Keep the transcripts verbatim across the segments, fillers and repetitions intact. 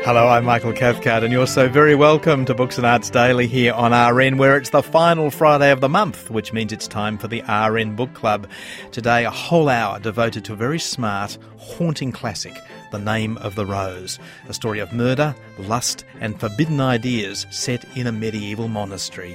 Hello, I'm Michael Cathcart, and you're so very welcome to Books and Arts Daily here on R N, where it's the final Friday of the month, which means it's time for the R N Book Club. Today, a whole hour devoted to a very smart, haunting classic, The Name of the Rose, a story of murder, lust and forbidden ideas set in a medieval monastery.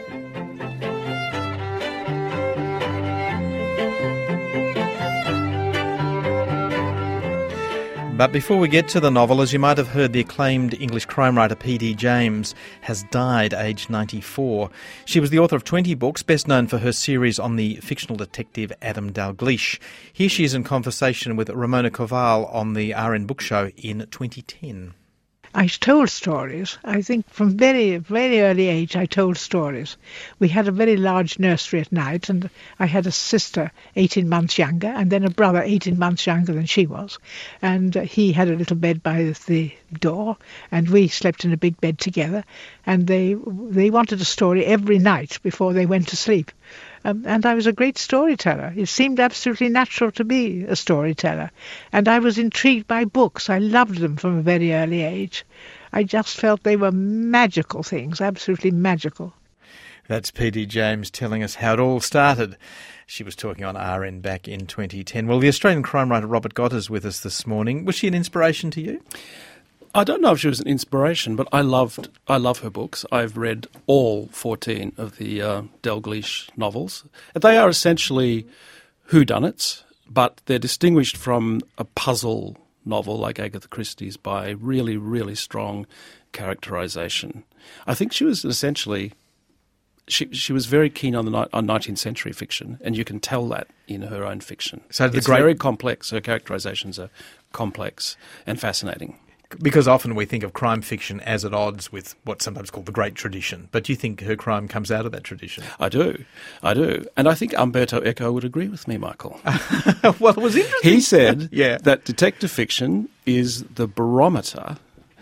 But before we get to the novel, as you might have heard, the acclaimed English crime writer P D James has died aged ninety-four. She was the author of twenty books, best known for her series on the fictional detective Adam Dalgliesh. Here she is in conversation with Ramona Koval on the R N Book Show in twenty ten. I told stories. I think from very, very early age I told stories. We had a very large nursery at night, and I had a sister eighteen months younger and then a brother eighteen months younger than she was. And uh, he had a little bed by the door, and we slept in a big bed together. And they they wanted a story every night before they went to sleep. Um, and I was a great storyteller. It seemed absolutely natural to be a storyteller. And I was intrigued by books. I loved them from a very early age. I just felt they were magical things, absolutely magical. That's P D James telling us how it all started. She was talking on R N back in twenty ten. Well, the Australian crime writer Robert Gott is with us this morning. Was she an inspiration to you? I don't know if she was an inspiration, but I loved I love her books. I've read all fourteen of the uh, Dalgliesh novels. They are essentially whodunits, but they're distinguished from a puzzle novel like Agatha Christie's by really, really strong characterisation. I think she was essentially she she was very keen on the ni- on nineteenth century fiction, and you can tell that in her own fiction. So the it's great... very complex. Her characterisations are complex and fascinating. Because often we think of crime fiction as at odds with what's sometimes called the great tradition. But do you think her crime comes out of that tradition? I do. I do. And I think Umberto Eco would agree with me, Michael. Well, it was interesting. He said yeah. that detective fiction is the barometer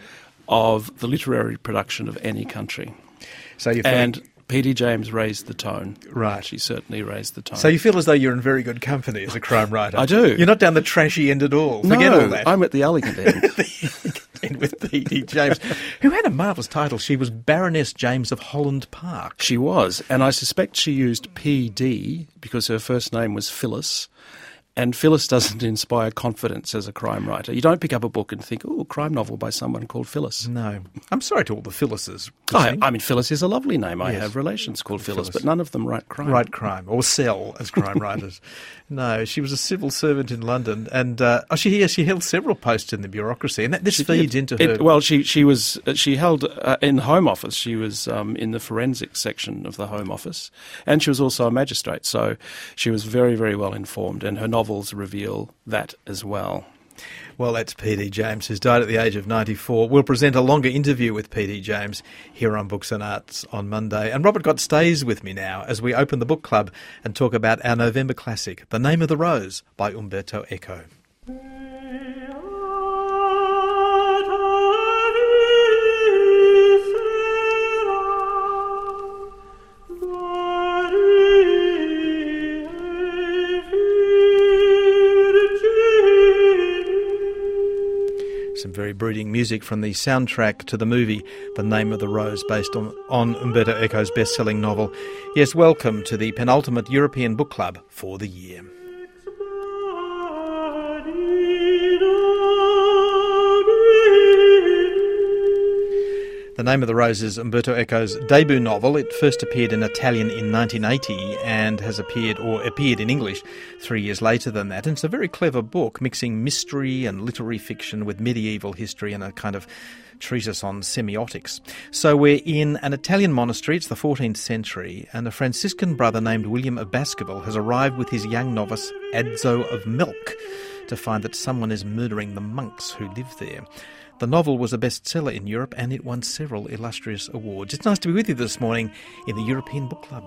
of the literary production of any country. So you And think... P D James raised the tone. Right. She certainly raised the tone. So you feel as though you're in very good company as a crime writer. I do. You're not down the trashy end at all. Forget no, all that. I'm at the elegant end. The end with P D James, who had a marvellous title. She was Baroness James of Holland Park. She was, and I suspect she used P D because her first name was Phyllis. And Phyllis doesn't inspire confidence as a crime writer. You don't pick up a book and think, oh, a crime novel by someone called Phyllis. No. I'm sorry to all the Phyllises. I, I mean, Phyllis is a lovely name. I yes. have relations called Phyllis, Phyllis, but none of them write crime. Write crime, or sell as crime writers. No, she was a civil servant in London, and uh, oh, she yeah, she held several posts in the bureaucracy, and that, this she feeds did. into her... It, well, she she was she held uh, in the Home Office. She was um, in the forensic section of the Home Office, and she was also a magistrate. So she was very, very well informed, and her novels reveal that as well. Well, that's P D James, who's died at the age of ninety-four. We'll present a longer interview with P D James here on Books and Arts on Monday. And Robert Gott stays with me now as we open the book club and talk about our November classic, The Name of the Rose by Umberto Eco. Some very brooding music from the soundtrack to the movie The Name of the Rose, based on, on Umberto Eco's best-selling novel. Yes, welcome to the penultimate European book club for the year. The Name of the Rose is Umberto Eco's debut novel. It first appeared in Italian in nineteen eighty and has appeared or appeared in English three years later than that. And it's a very clever book, mixing mystery and literary fiction with medieval history and a kind of treatise on semiotics. So we're in an Italian monastery. It's the fourteenth century, and a Franciscan brother named William of Baskerville has arrived with his young novice Adzo of Milk to find that someone is murdering the monks who live there. The novel was a bestseller in Europe and it won several illustrious awards. It's nice to be with you this morning in the European Book Club.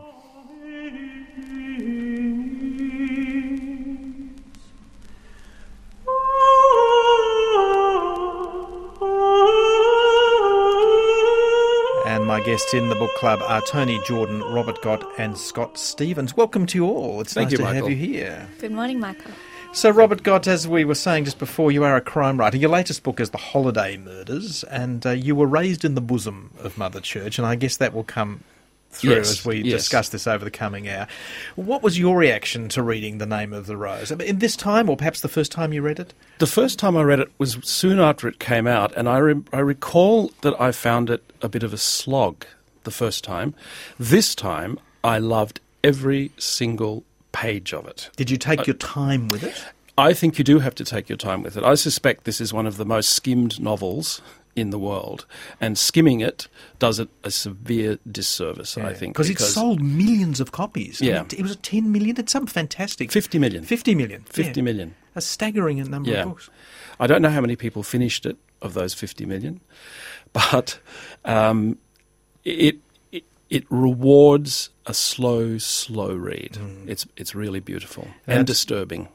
And my guests in the book club are Tony Jordan, Robert Gott and Scott Stevens. Welcome to you all. It's Thank nice you, to Michael. have you here. Good morning, Michael. So, Robert Gott, as we were saying just before, you are a crime writer. Your latest book is The Holiday Murders, and uh, you were raised in the bosom of Mother Church, and I guess that will come through Yes, as we yes. discuss this over the coming hour. What was your reaction to reading The Name of the Rose? I mean, in this time, or perhaps the first time you read it? The first time I read it was soon after it came out, and I, re- I recall that I found it a bit of a slog the first time. This time, I loved every single page of it. Did you take your time with it? I think you do have to take your time with it. I suspect this is one of the most skimmed novels in the world, and skimming it does it a severe disservice, Yeah. I think. Because it sold millions of copies. Yeah. I mean, it was ten million. It's some fantastic. fifty million. fifty million. fifty yeah. million. A staggering number Yeah. of books. I don't know how many people finished it of those fifty million, but um, it, it it rewards a slow, slow read. Mm. It's it's really beautiful and, and disturbing.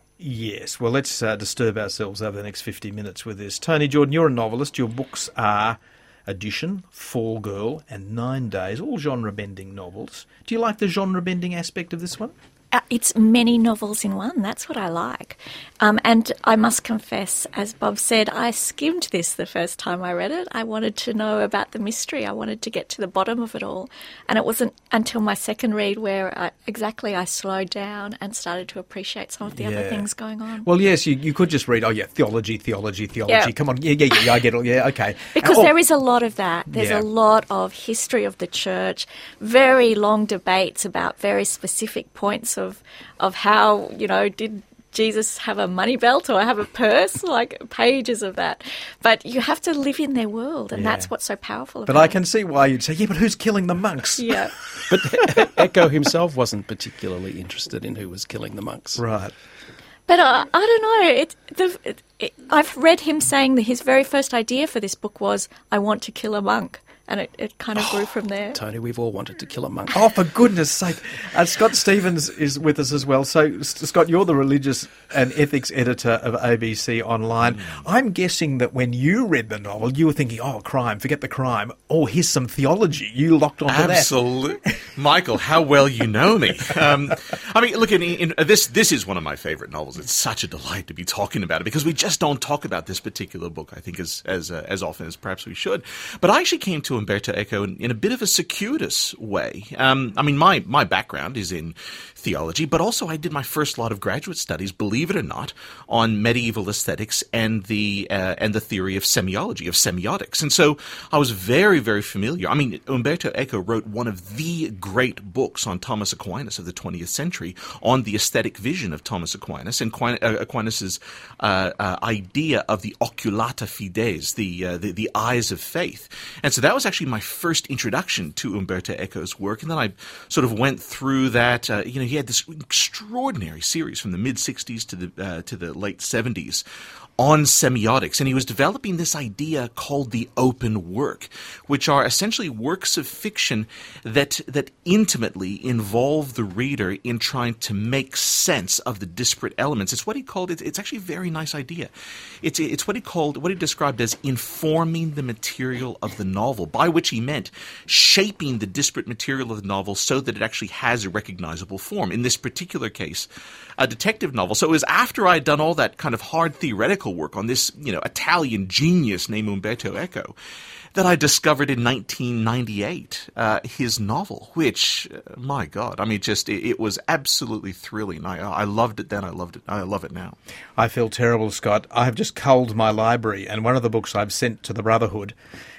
Yes. Well, let's uh, disturb ourselves over the next fifty minutes with this. Tony Jordan, you're a novelist. Your books are Addition, Fall Girl, and Nine Days, all genre-bending novels. Do you like the genre-bending aspect of this one? Uh, it's many novels in one. That's what I like. Um, and I must confess, as Bob said, I skimmed this the first time I read it. I wanted to know about the mystery. I wanted to get to the bottom of it all. And it wasn't until my second read where I, exactly I slowed down and started to appreciate some of the Yeah. other things going on. Well, yes, you, you could just read, oh, yeah, theology, theology, theology. Yeah. Come on, yeah, yeah, yeah, I get it. Yeah, okay. Because Oh, there is a lot of that. There's Yeah. a lot of history of the church, very long debates about very specific points of of how, you know, did Jesus have a money belt or have a purse? Like pages of that. But you have to live in their world, and Yeah. that's what's so powerful But about I it. can see why you'd say, yeah, but who's killing the monks? Yeah. But Eco himself wasn't particularly interested in who was killing the monks. Right. But uh, I don't know. It, the, it, it, I've read him saying that his very first idea for this book was, I want to kill a monk. And it, it kind of grew from there. Tony, we've all wanted to kill a monk. Oh, for goodness sake. Uh, Scott Stevens is with us as well. So, S- Scott, you're the religious and ethics editor of A B C Online. Mm. I'm guessing that when you read the novel, you were thinking, oh, crime, forget the crime. Oh, here's some theology. You locked onto that. Absolutely. Michael, how well you know me. Um, I mean, look, in, in, uh, this this is one of my favourite novels. It's such a delight to be talking about it because we just don't talk about this particular book, I think, as as, uh, as often as perhaps we should. But I actually came to Umberto Eco in, in a bit of a circuitous way. Um, I mean, my, my background is in theology, but also I did my first lot of graduate studies, believe it or not, on medieval aesthetics and the uh, and the theory of semiology, of semiotics. And so I was very, very familiar. I mean, Umberto Eco wrote one of the great books on Thomas Aquinas of the twentieth century, on the aesthetic vision of Thomas Aquinas, and Aquin- uh, Aquinas' uh, uh, idea of the oculata fides, the, uh, the the eyes of faith. And so that was actually my first introduction to Umberto Eco's work. And then I sort of went through that. Uh, you know, he had this extraordinary series from the mid sixties to the uh, to the late seventies on semiotics, and he was developing this idea called the open work, which are essentially works of fiction that that intimately involve the reader in trying to make sense of the disparate elements. It's what he called it. It's actually a very nice idea. It's it's what he called what he described as informing the material of the novel, by which he meant shaping the disparate material of the novel so that it actually has a recognizable form. In this particular case, a detective novel. So it was after I had done all that kind of hard theoretical work on this, you know, Italian genius named Umberto Eco, that I discovered in nineteen ninety-eight uh, his novel, which, uh, my God, I mean, just it, it was absolutely thrilling. I, I loved it then. I loved it. I love it now. I feel terrible, Scott. I have just culled my library, and one of the books I've sent to the Brotherhood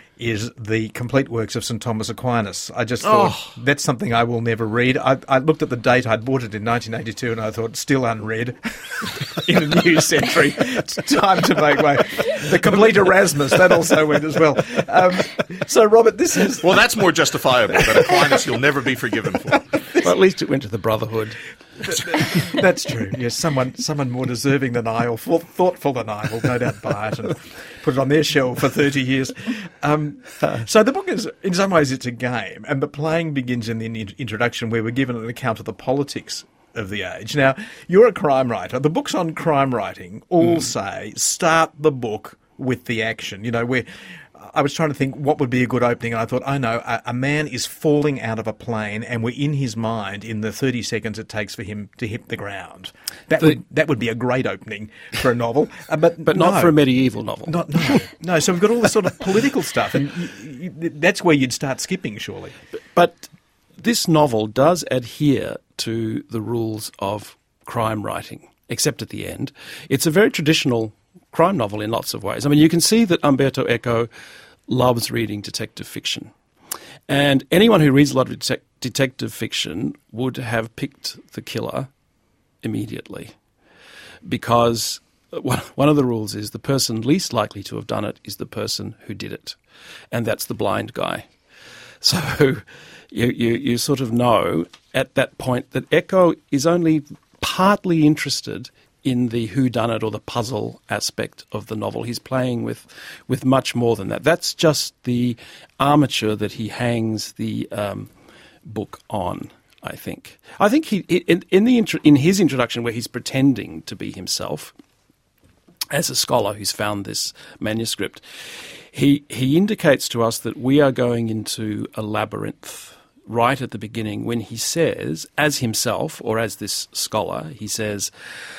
is the complete works of Saint Thomas Aquinas. I just thought, Oh. that's something I will never read. I, I looked at the date. I'd bought it in nineteen eighty-two, and I thought, still unread in a new century. It's time to make way. The complete Erasmus, that also went as well. Um, so, Robert, this is... Well, that's more justifiable than Aquinas you'll never be forgiven for. Well, at least it went to the Brotherhood. That's true. Yes, someone someone more deserving than I, or thought- thoughtful than I, will no doubt buy it and put it on their shelf for thirty years. Um, so the book is, in some ways, it's a game, and the playing begins in the in- introduction, where we're given an account of the politics of the age. Now, you're a crime writer. The books on crime writing all mm. say, start the book with the action. You know, where I was trying to think what would be a good opening, and I thought, oh no, a, a man is falling out of a plane, and we're in his mind in the thirty seconds it takes for him to hit the ground. That The- would that would be a great opening for a novel, uh, but But no. not for a medieval novel. Not no no. So we've got all this sort of political stuff, and you, you, that's where you'd start skipping, surely. But this novel does adhere to the rules of crime writing, except at the end. It's a very traditional crime novel in lots of ways. I mean, you can see that Umberto Eco loves reading detective fiction. And anyone who reads a lot of detec- detective fiction would have picked the killer immediately, because one one of the rules is the person least likely to have done it is the person who did it, and that's the blind guy. So you, you, you sort of know at that point that Eco is only partly interested in the whodunit or the puzzle aspect of the novel. He's playing with, with much more than that. That's just the armature that he hangs the um, book on, I think. I think he in, in, the intro, in his introduction, where he's pretending to be himself as a scholar who's found this manuscript, he he indicates to us that we are going into a labyrinth right at the beginning when he says, as himself or as this scholar, he says,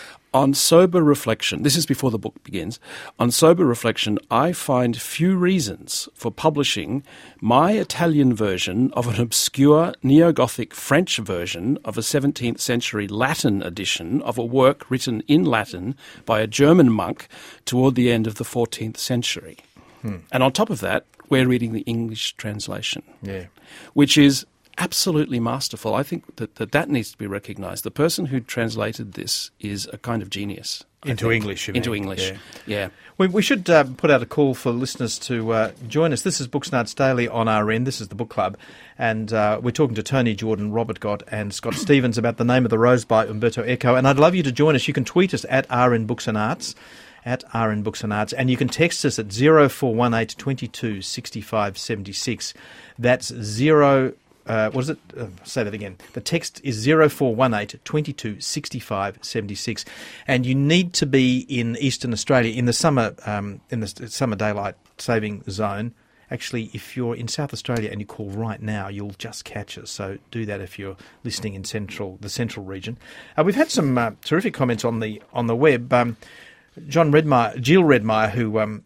on sober reflection, this is before the book begins, on sober reflection, I find few reasons for publishing my Italian version of an obscure neo-Gothic French version of a seventeenth century Latin edition of a work written in Latin by a German monk toward the end of the fourteenth century. Hmm. And on top of that, we're reading the English translation, Yeah. which is absolutely masterful. I think that, that that needs to be recognised. The person who translated this is a kind of genius. I Into think. English, you Into mean? English, Yeah. yeah. We, we should uh, put out a call for listeners to uh, join us. This is Booksnarts Daily on R N. This is the book club. And uh, we're talking to Tony Jordan, Robert Gott and Scott Stevens about The Name of the Rose by Umberto Eco. And I'd love you to join us. You can tweet us at R N Books and Arts, at R N Books and Arts. And you can text us at zero four one eight, two two, six five seven six. That's zero... Uh, what is it? Uh, say that again. The text is zero four one eight, two two, six five seven six, and you need to be in Eastern Australia in the summer um, in the summer daylight saving zone. Actually, if you're in South Australia and you call right now, you'll just catch us. So do that if you're listening in central the central region. Uh, we've had some uh, terrific comments on the on the web. Um, John Redmeyer, Jill Redmeyer, who um,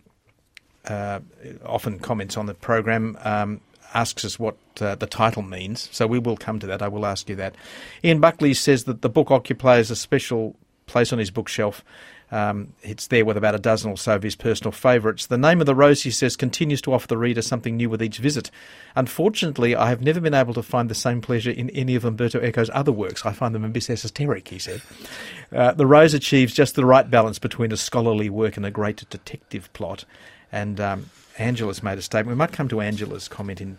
uh, often comments on the program. Um, asks us what uh, the title means, so we will come to that. I will ask you that. Ian Buckley says that the book occupies a special place on his bookshelf. Um, it's there with about a dozen or so of his personal favourites. The Name of the Rose, he says, continues to offer the reader something new with each visit. Unfortunately, I have never been able to find the same pleasure in any of Umberto Eco's other works. I find them a bit esoteric, he said. Uh, the Rose achieves just the right balance between a scholarly work and a great detective plot. And um, Angela's made a statement. We might come to Angela's comment in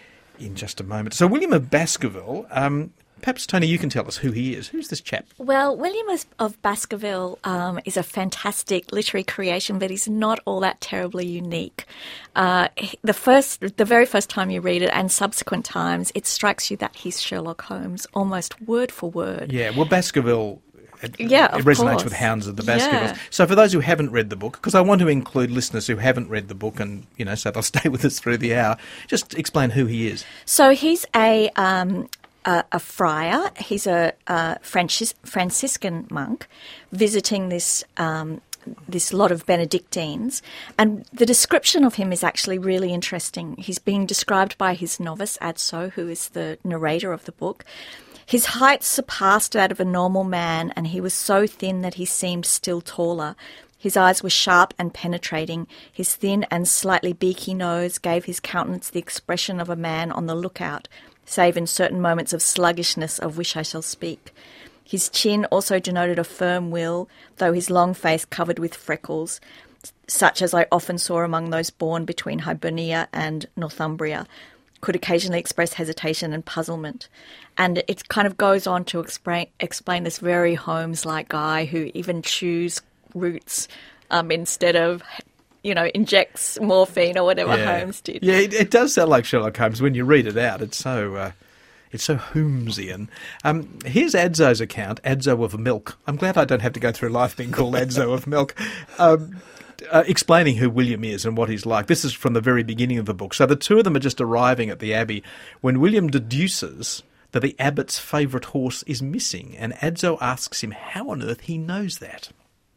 in just a moment. So William of Baskerville, um, perhaps, Tony, you can tell us who he is. Who's this chap? Well, William of Baskerville um, is a fantastic literary creation, but he's not all that terribly unique. Uh, the first, the very first time you read it, and subsequent times, it strikes you that he's Sherlock Holmes, almost word for word. Yeah, well, Baskerville... It, yeah, it of resonates course. with Hounds of the Baskervilles. Yeah. So for those who haven't read the book, because I want to include listeners who haven't read the book and, you know, so they'll stay with us through the hour, just explain who he is. So he's a um, a, a friar. He's a, a Francis, Franciscan monk visiting this um, this lot of Benedictines, and the description of him is actually really interesting. He's being described by his novice, Adso, who is the narrator of the book. His height surpassed that of a normal man, and he was so thin that he seemed still taller. His eyes were sharp and penetrating. His thin and slightly beaky nose gave his countenance the expression of a man on the lookout, save in certain moments of sluggishness of which I shall speak. His chin also denoted a firm will, though his long face covered with freckles, such as I often saw among those born between Hibernia and Northumbria, could occasionally express hesitation and puzzlement. And it kind of goes on to explain, explain this very Holmes-like guy who even chews roots um, instead of, you know, injects morphine or whatever yeah. Holmes did. Yeah, it, it does sound like Sherlock Holmes when you read it out. It's so... Uh... It's so Holmesian. Um, here's Adzo's account, Adzo of Milk. I'm glad I don't have to go through life being called Adzo of Milk. Um, uh, explaining who William is and what he's like. This is from the very beginning of the book. So the two of them are just arriving at the Abbey when William deduces that the abbot's favourite horse is missing, and Adzo asks him how on earth he knows that.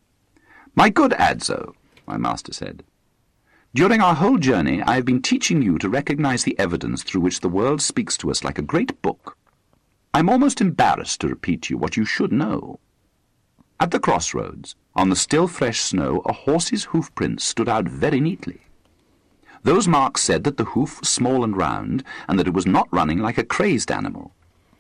"My good Adzo," my master said, "during our whole journey I have been teaching you to recognise the evidence through which the world speaks to us like a great book. I am almost embarrassed to repeat to you what you should know. At the crossroads, on the still fresh snow, a horse's hoof prints stood out very neatly. Those marks said that the hoof was small and round, and that it was not running like a crazed animal.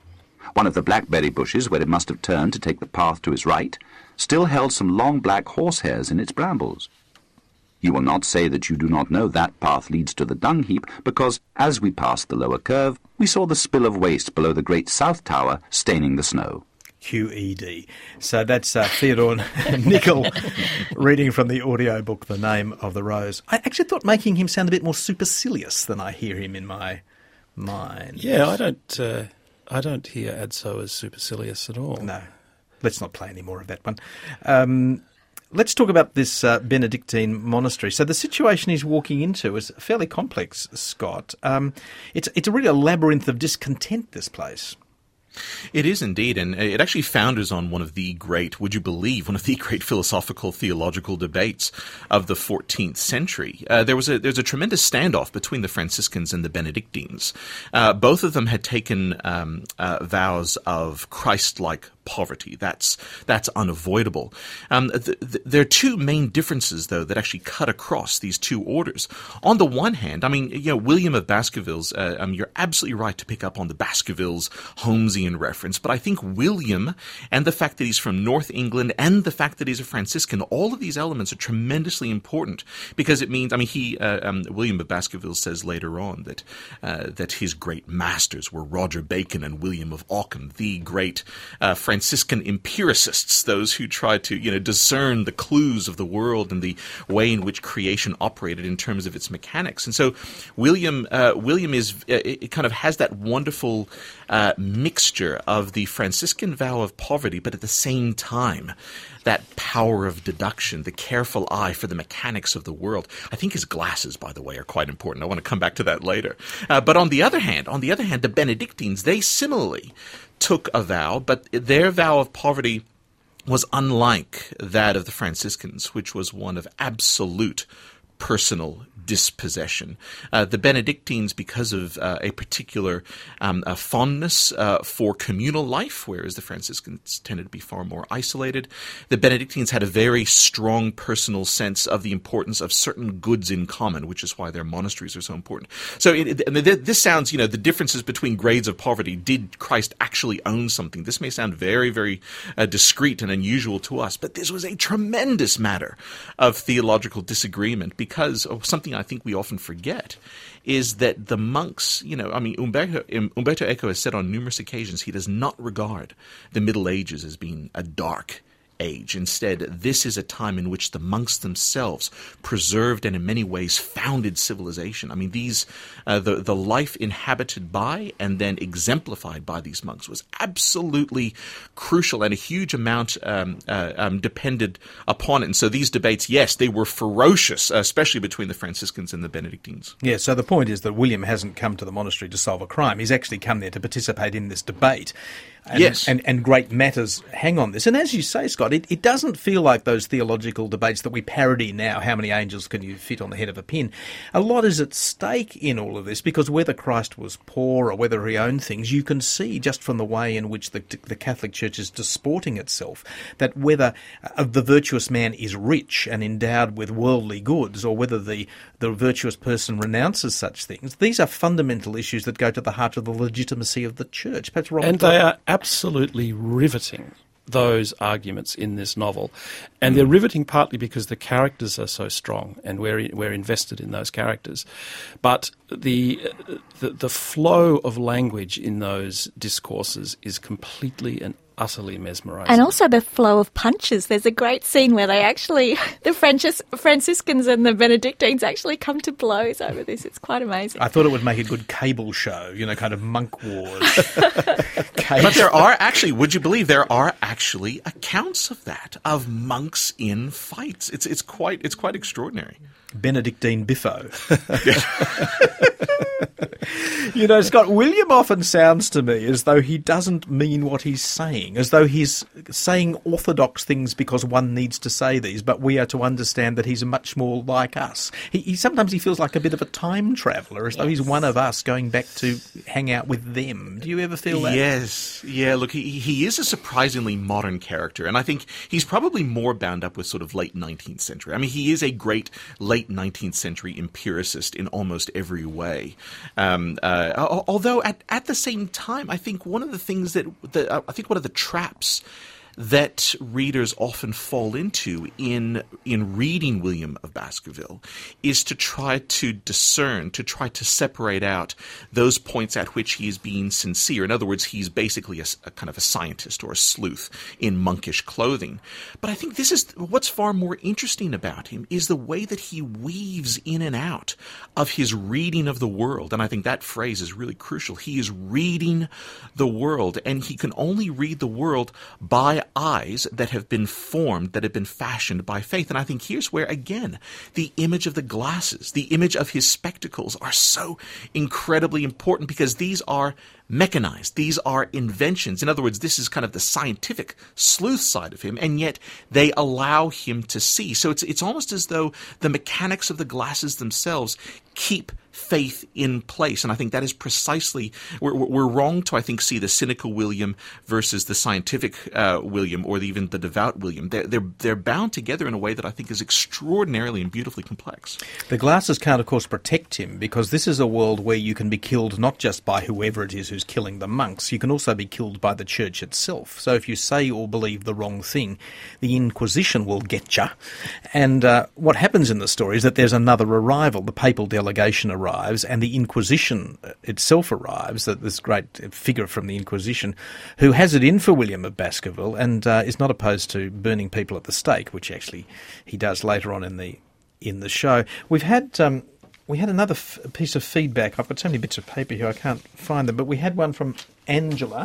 One of the blackberry bushes, where it must have turned to take the path to his right, still held some long black horsehairs in its brambles. You will not say that you do not know that path leads to the dung heap, because, as we passed the lower curve, we saw the spill of waste below the great south tower staining the snow." Q E D. So that's uh, Theodore Nickel reading from the audiobook The Name of the Rose. I actually thought making him sound a bit more supercilious than I hear him in my mind. Yeah, I don't... Uh... I don't hear Adzo as supercilious at all. No. Let's not play any more of that one. Um, let's talk about this uh, Benedictine monastery. So the situation he's walking into is fairly complex, Scott. Um, it's, it's a really a labyrinth of discontent, this place. It is indeed, and it actually founders on one of the great, would you believe, one of the great philosophical, theological debates of the fourteenth century. Uh, there was a there's a tremendous standoff between the Franciscans and the Benedictines. Uh, both of them had taken um, uh, vows of Christ-like poverty. That's that's unavoidable. Um, th- th- there are two main differences, though, that actually cut across these two orders. On the one hand, I mean, you know, William of Baskerville's, uh, um, you're absolutely right to pick up on the Baskervilles Holmesian reference, but I think William and the fact that he's from North England and the fact that he's a Franciscan, all of these elements are tremendously important because it means, I mean, he, uh, um, William of Baskerville says later on that uh, that his great masters were Roger Bacon and William of Ockham, the great uh, Franciscan empiricists, those who tried to, you know, discern the clues of the world and the way in which creation operated in terms of its mechanics. And so William uh, William is uh, it kind of has that wonderful uh, mixture of the Franciscan vow of poverty, but at the same time, that power of deduction, the careful eye for the mechanics of the world. I think his glasses, by the way, are quite important. I want to come back to that later. Uh, but on the other hand, on the other hand, the Benedictines, they similarly took a vow, but their vow of poverty was unlike that of the Franciscans, which was one of absolute personal dispossession. Uh, the Benedictines, because of uh, a particular um, a fondness uh, for communal life, whereas the Franciscans tended to be far more isolated, the Benedictines had a very strong personal sense of the importance of certain goods in common, which is why their monasteries are so important. So it, it, this sounds, you know, the differences between grades of poverty. Did Christ actually own something? This may sound very, very uh, discreet and unusual to us, but this was a tremendous matter of theological disagreement because of something I think we often forget is that the monks, you know, I mean, Umberto, Umberto Eco has said on numerous occasions he does not regard the Middle Ages as being a dark age. Instead, this is a time in which the monks themselves preserved and in many ways founded civilization. I mean, these uh, the the life inhabited by and then exemplified by these monks was absolutely crucial, and a huge amount um, uh, um, depended upon it. And so these debates, yes, they were ferocious, especially between the Franciscans and the Benedictines. Yeah, so the point is that William hasn't come to the monastery to solve a crime. He's actually come there to participate in this debate. And, yes. And, and great matters hang on this. And as you say, Scott, it, it doesn't feel like those theological debates that we parody now, how many angels can you fit on the head of a pin? A lot is at stake in all of this because whether Christ was poor or whether he owned things, you can see just from the way in which the, the Catholic Church is disporting itself that whether uh, the virtuous man is rich and endowed with worldly goods or whether the, the virtuous person renounces such things, these are fundamental issues that go to the heart of the legitimacy of the Church. Perhaps Robert, and they are absolutely riveting, those arguments in this novel. And they're riveting partly because the characters are so strong and we're we're invested in those characters. But the the, the flow of language in those discourses is completely and utterly mesmerising. And also the flow of punches. There's a great scene where they actually, the Francis, Franciscans and the Benedictines actually come to blows over this. It's quite amazing. I thought it would make a good cable show, you know, kind of monk wars. But there are actually, would you believe, there are actually accounts of that, of monks in fights. It's it's quite it's quite extraordinary. Benedictine Biffo. You know, Scott, William often sounds to me as though he doesn't mean what he's saying, as though he's saying orthodox things because one needs to say these, but we are to understand that he's much more like us. He, he sometimes he feels like a bit of a time traveller, as yes. though he's one of us going back to hang out with them. Do you ever feel that? Yes. Yeah, look, he, he is a surprisingly modern character, and I think he's probably more bound up with sort of late nineteenth century. I mean, he is a great late nineteenth century empiricist in almost every way. Um, uh, although at, at the same time, I think one of the things that, that uh, I think one of the traps that readers often fall into in in reading William of Baskerville is to try to discern, to try to separate out those points at which he is being sincere. In other words, he's basically a, a kind of a scientist or a sleuth in monkish clothing. But I think this is what's far more interesting about him is the way that he weaves in and out of his reading of the world. And I think that phrase is really crucial. He is reading the world, and he can only read the world by eyes that have been formed, that have been fashioned by faith. And I think here's where, again, the image of the glasses, the image of his spectacles are so incredibly important, because these are mechanized. These are inventions. In other words, this is kind of the scientific sleuth side of him, and yet they allow him to see. So it's it's almost as though the mechanics of the glasses themselves keep faith in place. And I think that is precisely, we're, we're wrong to, I think, see the cynical William versus the scientific uh, William, or the, even the devout William. They're, they're, they're bound together in a way that I think is extraordinarily and beautifully complex. The glasses can't, of course, protect him, because this is a world where you can be killed not just by whoever it is who's killing the monks, you can also be killed by the church itself. So if you say or believe the wrong thing, the Inquisition will get you. And uh, what happens in the story is that there's another arrival. The papal delegation arrives, and the Inquisition itself arrives, that this great figure from the Inquisition, who has it in for William of Baskerville and uh, is not opposed to burning people at the stake, which actually he does later on in the in the show. We've had um, we had another f- piece of feedback. I've got so many bits of paper here I can't find them, but we had one from Angela.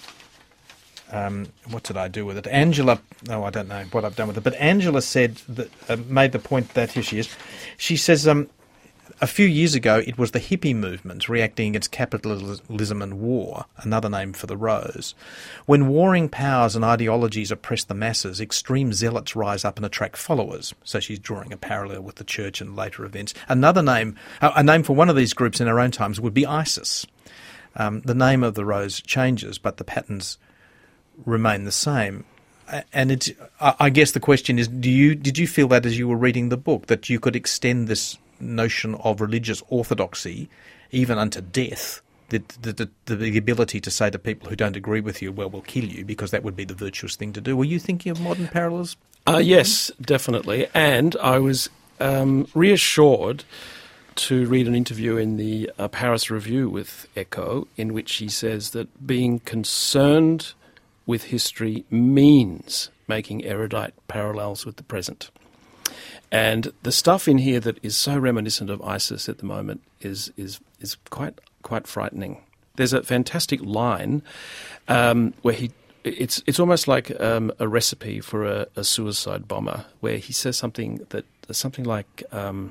Um, what did I do with it? Angela, oh, I don't know what I've done with it, but Angela said that uh, made the point that, here she is, she says, um, a few years ago, it was the hippie movement reacting against capitalism and war, another name for the rose. When warring powers and ideologies oppress the masses, extreme zealots rise up and attract followers. So she's drawing a parallel with the church and later events. Another name, a name for one of these groups in our own times would be ISIS. Um, the name of the rose changes, but the patterns remain the same. And it's, I guess the question is, do you did you feel that as you were reading the book, that you could extend this notion of religious orthodoxy even unto death, the, the, the, the ability to say to people who don't agree with you, well, we'll kill you, because that would be the virtuous thing to do? Were you thinking of modern parallels? Uh, yes, definitely. And I was um, reassured to read an interview in the uh, Paris Review with Eco, in which he says that being concerned with history means making erudite parallels with the present. And the stuff in here that is so reminiscent of ISIS at the moment is is is quite quite frightening. There's a fantastic line um, where he it's it's almost like um, a recipe for a, a suicide bomber, where he says something that something like um,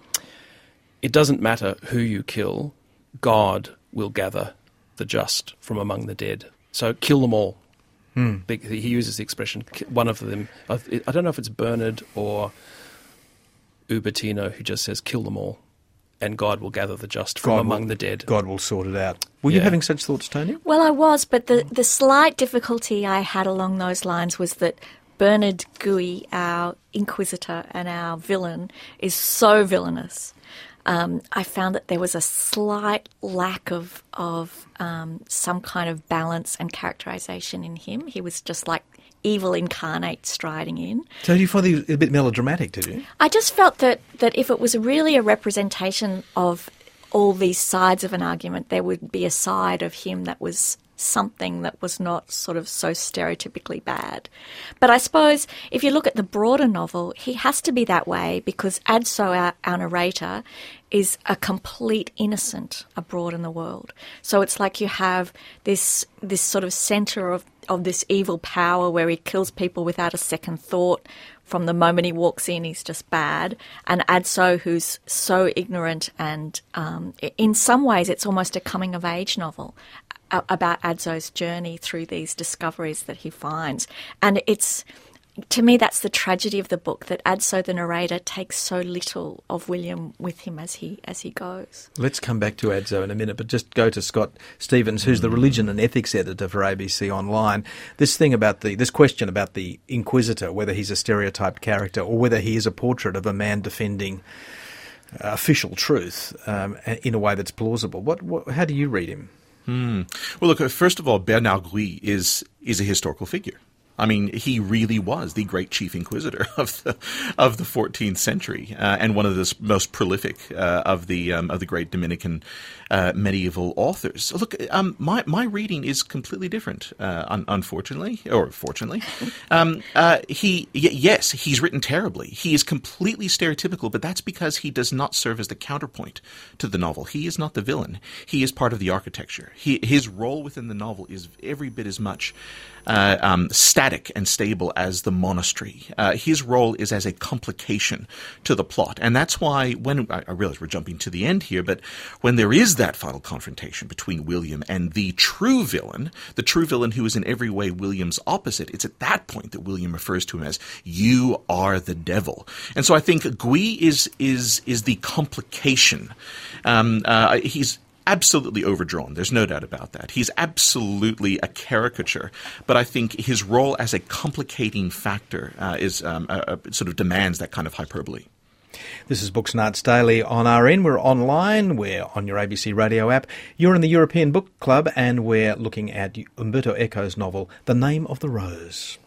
it doesn't matter who you kill, God will gather the just from among the dead. So kill them all. Hmm. He uses the expression, one of them, I don't know if it's Bernard or Ubertino, who just says, kill them all, and God will gather the just from God among will, the dead. God will sort it out. Were yeah. you having such thoughts, Tony? Well, I was, but the, the slight difficulty I had along those lines was that Bernard Gouy, our inquisitor and our villain, is so villainous. Um, I found that there was a slight lack of of um, some kind of balance and characterisation in him. He was just like evil incarnate striding in. So do you find he was a bit melodramatic, did you? I just felt that, that if it was really a representation of all these sides of an argument, there would be a side of him that was something that was not sort of so stereotypically bad. But I suppose if you look at the broader novel, he has to be that way because Adzo, our, our narrator, is a complete innocent abroad in the world. So it's like you have this this sort of centre of, of this evil power where he kills people without a second thought. From the moment he walks in, he's just bad. And Adzo, who's so ignorant, and um, in some ways it's almost a coming-of-age novel about Adzo's journey through these discoveries that he finds. And it's, to me, that's the tragedy of the book, that Adzo, the narrator, takes so little of William with him as he as he goes. Let's come back to Adzo in a minute, but just go to Scott Stephens, who's the religion and ethics editor for A B C Online. This thing about the, this question about the Inquisitor, whether he's a stereotyped character or whether he is a portrait of a man defending uh, official truth um, in a way that's plausible. What, what, how do you read him? Hmm. Well, look, first of all, Bernard Gouy is is a historical figure. I mean, he really was the great chief inquisitor of the of the fourteenth century, uh, and one of the most prolific uh, of the um, of the great Dominican uh, medieval authors. Look, um, my my reading is completely different, uh, un- unfortunately, or fortunately. Um, uh, he y- yes, he's written terribly. He is completely stereotypical, but that's because he does not serve as the counterpoint to the novel. He is not the villain. He is part of the architecture. He, his role within the novel is every bit as much Uh, um, static and stable as the monastery. Uh, his role is as a complication to the plot. And that's why when, I, I realize we're jumping to the end here, but when there is that final confrontation between William and the true villain, the true villain who is in every way William's opposite, it's at that point that William refers to him as, "You are the devil." And so I think Gouy is, is, is the complication. Um, uh, he's absolutely overdrawn. There's no doubt about that. He's absolutely a caricature, but I think his role as a complicating factor uh, is um, uh, uh, sort of demands that kind of hyperbole. This is Books and Arts Daily on R N. We're online. We're on your A B C radio app. You're in the European Book Club, and we're looking at Umberto Eco's novel, The Name of the Rose.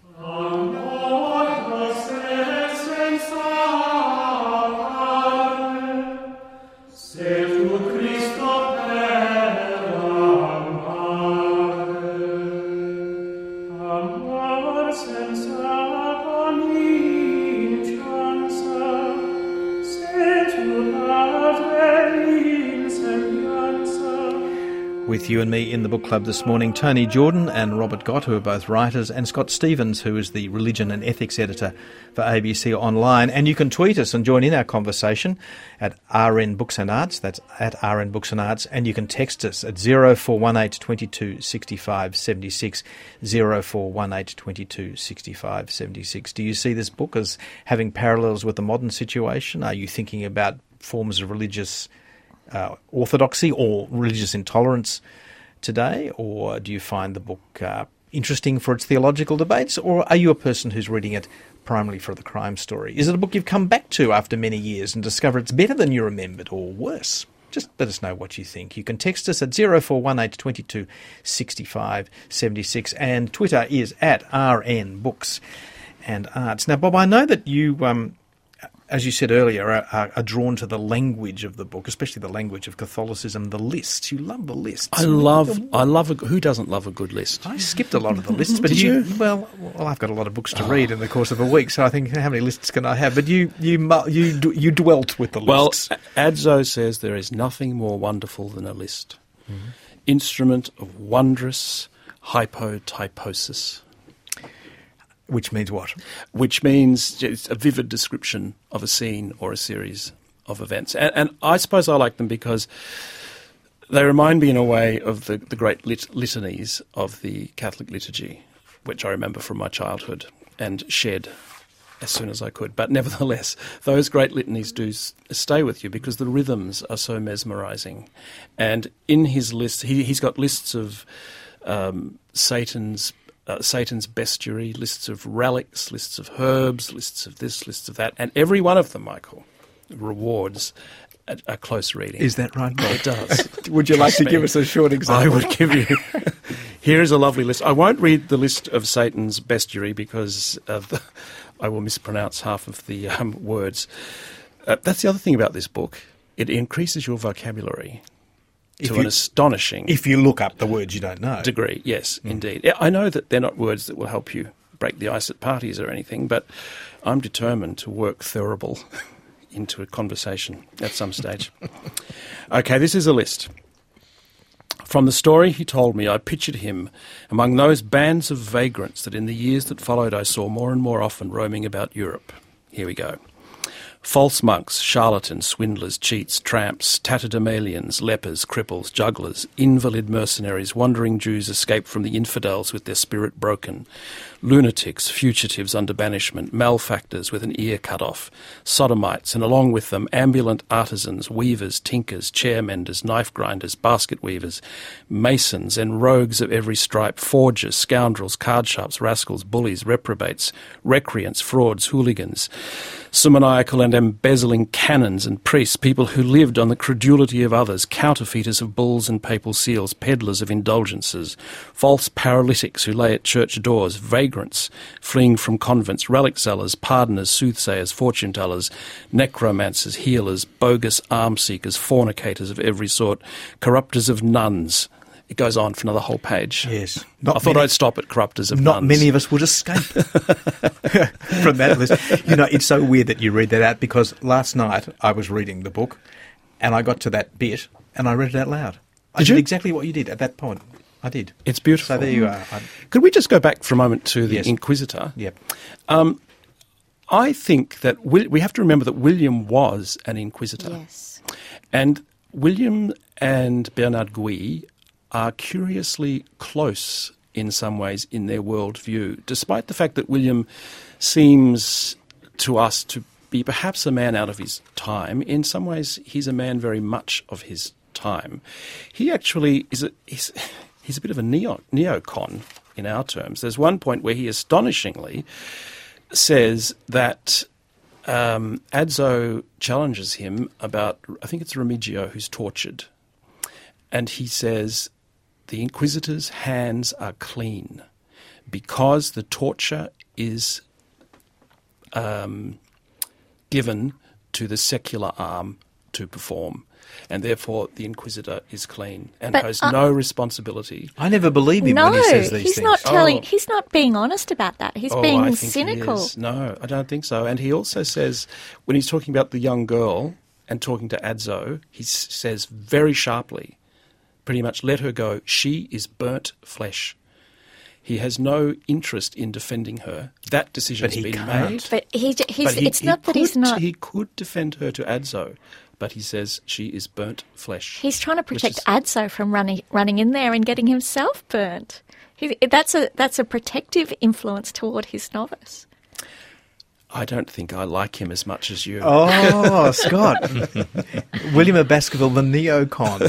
With you and me in the book club this morning, Tony Jordan and Robert Gott, who are both writers, and Scott Stephens, who is the religion and ethics editor for A B C Online. And you can tweet us and join in our conversation at R N Books and Arts. That's at R N Books and Arts. And you can text us at zero four one eight, two two, six five seven six, zero four one eight, two two, six five seven six. Do you see this book as having parallels with the modern situation? Are you thinking about forms of religious Uh, orthodoxy or religious intolerance today, or do you find the book uh, interesting for its theological debates, or are you a person who's reading it primarily for the crime story? Is it a book you've come back to after many years and discover it's better than you remembered, or worse? Just let us know what you think. You can text us at zero four one eight, two two, six five seven six, and Twitter is at R N Books and Arts. Now, Bob, I know that you um, as you said earlier, are, are, are drawn to the language of the book, especially the language of Catholicism, the lists. You love the lists. I love, I love. A, who doesn't love a good list? I skipped a lot of the lists, but Did you, you? Well, well, I've got a lot of books to oh. read in the course of a week, so I think how many lists can I have? But you, you, you, you dwelt with the lists. Well, Adzo says there is nothing more wonderful than a list. Mm-hmm. Instrument of wondrous hypotyposis. Which means what? Which means it's a vivid description of a scene or a series of events. And, and I suppose I like them because they remind me in a way of the, the great lit- litanies of the Catholic liturgy, which I remember from my childhood and shared as soon as I could. But nevertheless, those great litanies do s- stay with you because the rhythms are so mesmerising. And in his list, he, he's got lists of um, Satan's Uh, Satan's bestiary, lists of relics, lists of herbs, lists of this, lists of that, and every one of them, Michael, rewards a, a close reading. Is that right, Bob? It does. Would you like to me. give us a short example? I would give you. Here is a lovely list. I won't read the list of Satan's bestiary because of the, I will mispronounce half of the um, words. Uh, that's the other thing about this book. It increases your vocabulary. to you, an astonishing If you look up the words you don't know. degree. Yes, mm. indeed. I know that they're not words that will help you break the ice at parties or anything, but I'm determined to work Thurible into a conversation at some stage. Okay, this is a list. From the story he told me, I pictured him among those bands of vagrants that in the years that followed I saw more and more often roaming about Europe. Here we go. False monks, charlatans, swindlers, cheats, tramps, tatterdemalions, lepers, cripples, jugglers, invalid mercenaries, wandering Jews escaped from the infidels with their spirit broken, lunatics, fugitives under banishment, malefactors with an ear cut off, sodomites, and along with them ambulant artisans, weavers, tinkers, chair-menders, knife-grinders, basket-weavers, masons and rogues of every stripe, forgers, scoundrels, card-sharps, rascals, bullies, reprobates, recreants, frauds, hooligans, simoniacal and embezzling canons and priests, people who lived on the credulity of others, counterfeiters of bulls and papal seals, peddlers of indulgences, false paralytics who lay at church doors, vagrants fleeing from convents, relic sellers, pardoners, soothsayers, fortune-tellers, necromancers, healers, bogus alms-seekers, fornicators of every sort, corrupters of nuns. It goes on for another whole page. Yes. Not I thought many, I'd stop at corrupters of not nuns. Not many of us would escape from that list. You know, it's so weird that you read that out, because last night I was reading the book and I got to that bit and I read it out loud. Did I did you? exactly what you did at that point. I did. It's beautiful. So there you are. I, Could we just go back for a moment to the yes. Inquisitor? Yep. Um, I think that we, we have to remember that William was an Inquisitor. Yes. And William and Bernard Gui are curiously close in some ways in their worldview, despite the fact that William seems to us to be perhaps a man out of his time. In some ways, he's a man very much of his time. He actually is a, he's, he's a bit of a neo, neocon in our terms. There's one point where he astonishingly says that um, Adzo challenges him about, I think it's Remigio who's tortured, and he says, the Inquisitor's hands are clean because the torture is um, given to the secular arm to perform, and therefore the Inquisitor is clean and but, has uh, no responsibility. I never believe him no, when he says these he's things. not telling. Oh. He's not being honest about that. He's Oh, being I think cynical. He is. No, I don't think so. And he also says, when he's talking about the young girl and talking to Adzo, he s- says very sharply, pretty much, let her go. She is burnt flesh. He has no interest in defending her. That decision's But he been can't. made. But he, he's. But he- it's he not that he's could- not. He could defend her to Adzo, but he says she is burnt flesh. He's trying to which protect is- Adzo from running running in there and getting himself burnt. He, that's a that's a protective influence toward his novice. I don't think I like him as much as you. Oh, Scott. William of Baskerville, the neocon.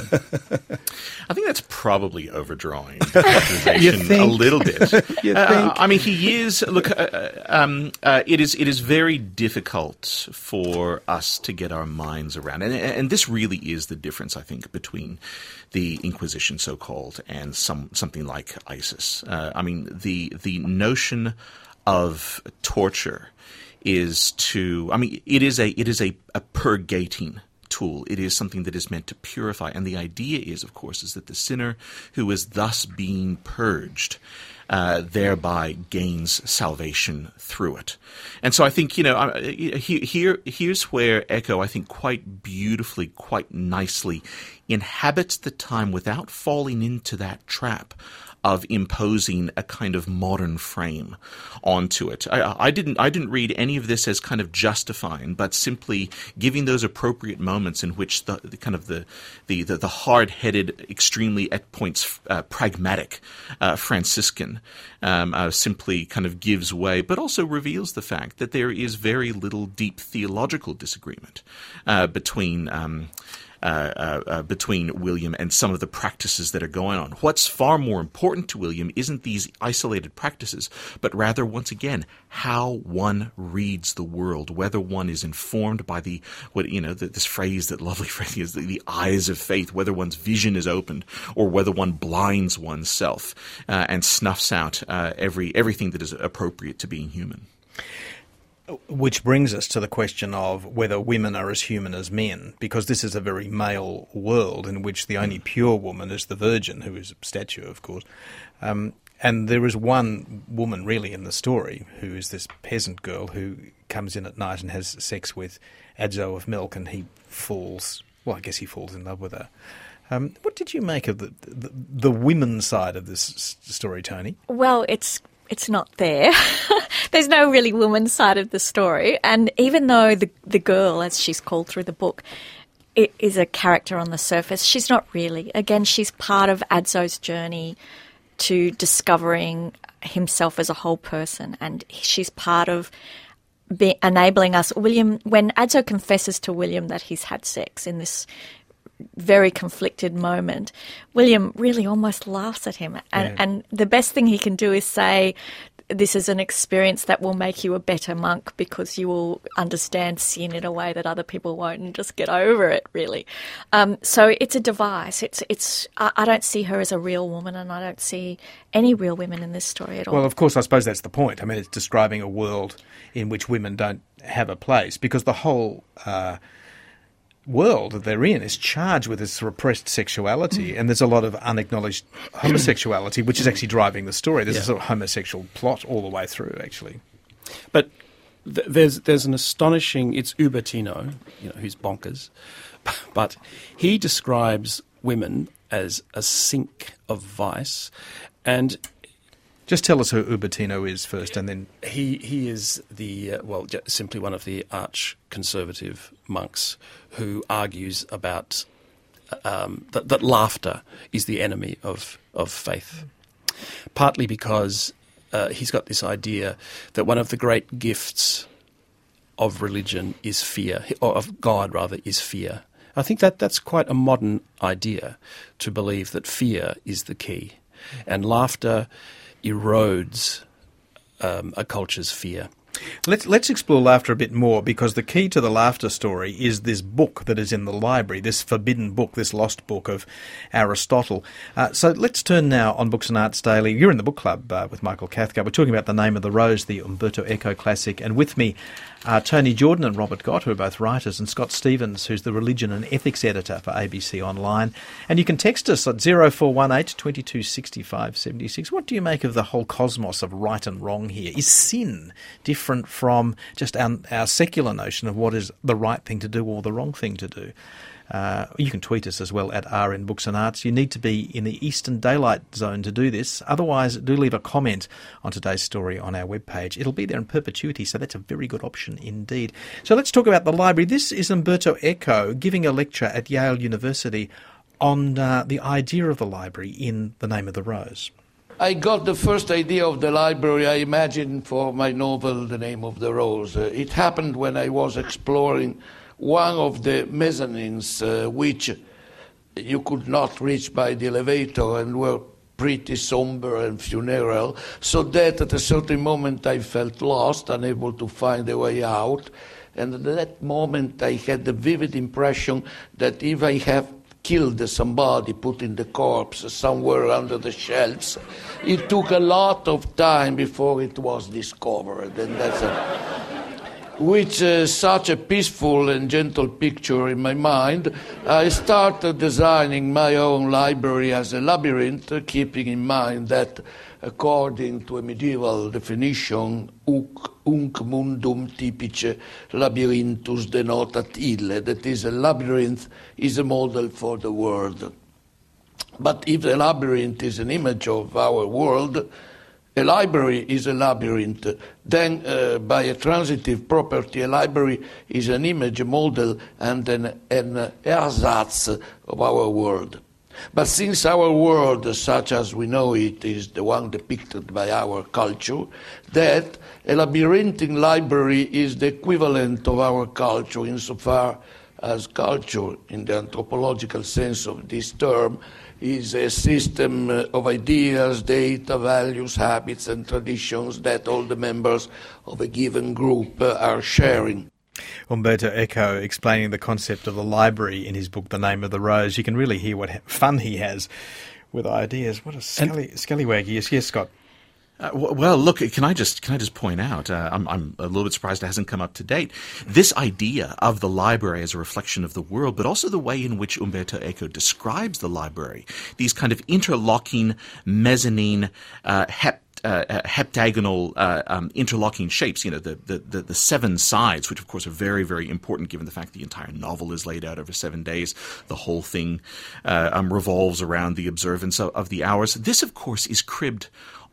I think that's probably overdrawing the accusation You a think? little bit. You Uh, think? I mean, he is. Look, uh, um, uh, it is. It is very difficult for us to get our minds around, and and this really is the difference, I think, between the Inquisition, so-called, and some something like ISIS. Uh, I mean, the the notion of torture is to. I mean, it is a it is a, a purgating tool. It is something that is meant to purify. And the idea is, of course, is that the sinner who is thus being purged uh, thereby gains salvation through it. And so I think, you know, uh, here here's where Eco, I think, quite beautifully, quite nicely inhabits the time without falling into that trap of imposing a kind of modern frame onto it. I, I didn't I didn't read any of this as kind of justifying, but simply giving those appropriate moments in which the, the kind of the the, the, the hard-headed, extremely at points uh, pragmatic uh, Franciscan um, uh, simply kind of gives way, but also reveals the fact that there is very little deep theological disagreement uh, between um, Uh, uh, uh, between William and some of the practices that are going on. What's far more important to William isn't these isolated practices, but rather, once again, how one reads the world, whether one is informed by the, what you know, the, this phrase, that lovely phrase is the, the eyes of faith, whether one's vision is opened, or whether one blinds oneself uh, and snuffs out uh, every everything that is appropriate to being human. Which brings us to the question of whether women are as human as men, because this is a very male world in which the only pure woman is the Virgin, who is a statue, of course. Um, and there is one woman really in the story, who is this peasant girl who comes in at night and has sex with Adzo of Milk, and he falls, well, I guess he falls in love with her. Um, what did you make of the, the, the women's side of this story, Tony? Well, it's it's not there. There's no really woman's side of the story. And even though the the girl, as she's called through the book, it is a character on the surface, she's not really. Again, she's part of Adzo's journey to discovering himself as a whole person, and she's part of be enabling us. William, when Adzo confesses to William that he's had sex in this very conflicted moment, William really almost laughs at him. And, yeah. and the best thing he can do is say, this is an experience that will make you a better monk because you will understand sin in a way that other people won't, and just get over it, really. Um, so it's a device. It's it's. I, I don't see her as a real woman, and I don't see any real women in this story at all. Well, of course, I suppose that's the point. I mean, it's describing a world in which women don't have a place, because the whole Uh, world that they're in is charged with this repressed sexuality, and there's a lot of unacknowledged homosexuality, which is actually driving the story. There's yeah. a sort of homosexual plot all the way through, actually. But th- there's there's an astonishing, it's Ubertino, you know, who's bonkers, but he describes women as a sink of vice, and just tell us who Ubertino is first, and then he he is the uh, well, j- simply one of the arch conservative monks who argues about um, that, that laughter is the enemy of of faith, partly because uh, he's got this idea that one of the great gifts of religion is fear, or of God rather, is fear. I think that that's quite a modern idea, to believe that fear is the key, and laughter erodes um, a culture's fear. Let's let's explore laughter a bit more, because the key to the laughter story is this book that is in the library, this forbidden book, this lost book of Aristotle. Uh, so let's turn now on Books and Arts Daily. You're in the book club uh, with Michael Cathcart. We're talking about The Name of the Rose, the Umberto Eco classic, and with me are Tony Jordan and Robert Gott, who are both writers, and Scott Stevens, who's the religion and ethics editor for A B C Online. And you can text us at zero four one eight, two two six five seven six. What do you make of the whole cosmos of right and wrong here? Is sin different from just our, our secular notion of what is the right thing to do or the wrong thing to do? Uh, you can tweet us as well at R N Books and Arts. You need to be in the Eastern Daylight Zone to do this. Otherwise, do leave a comment on today's story on our webpage. It'll be there in perpetuity, so that's a very good option indeed. So let's talk about the library. This is Umberto Eco giving a lecture at Yale University on uh, the idea of the library in The Name of the Rose. I got the first idea of the library I imagined for my novel, The Name of the Rose. Uh, it happened when I was exploring one of the mezzanines uh, which you could not reach by the elevator and were pretty somber and funereal, so that at a certain moment I felt lost, unable to find a way out. And at that moment I had the vivid impression that if I have killed somebody, putting the corpse somewhere under the shelves, it took a lot of time before it was discovered. And that's a With uh, such a peaceful and gentle picture in my mind, I started designing my own library as a labyrinth, uh, keeping in mind that, according to a medieval definition, unc mundum typice labyrinthus denotat ille, that is, a labyrinth is a model for the world. But if the labyrinth is an image of our world, a library is a labyrinth. Then, uh, by a transitive property, a library is an image, a model, and an, an ersatz of our world. But since our world, such as we know it, is the one depicted by our culture, that a labyrinthine library is the equivalent of our culture insofar as culture, in the anthropological sense of this term, is a system of ideas, data, values, habits, and traditions that all the members of a given group are sharing. Umberto Eco explaining the concept of the library in his book, The Name of the Rose. You can really hear what fun he has with ideas. What a scally, scallywag he is. Yes, Scott. Uh, well, look, can I just can I just point out? Uh, I'm I'm a little bit surprised it hasn't come up to date. This idea of the library as a reflection of the world, but also the way in which Umberto Eco describes the library, these kind of interlocking mezzanine, uh, hep. Uh, uh, heptagonal uh, um, interlocking shapes, you know, the, the, the, the seven sides, which of course are very, very important given the fact the entire novel is laid out over seven days. The whole thing uh, um, revolves around the observance of, of the hours. This, of course, is cribbed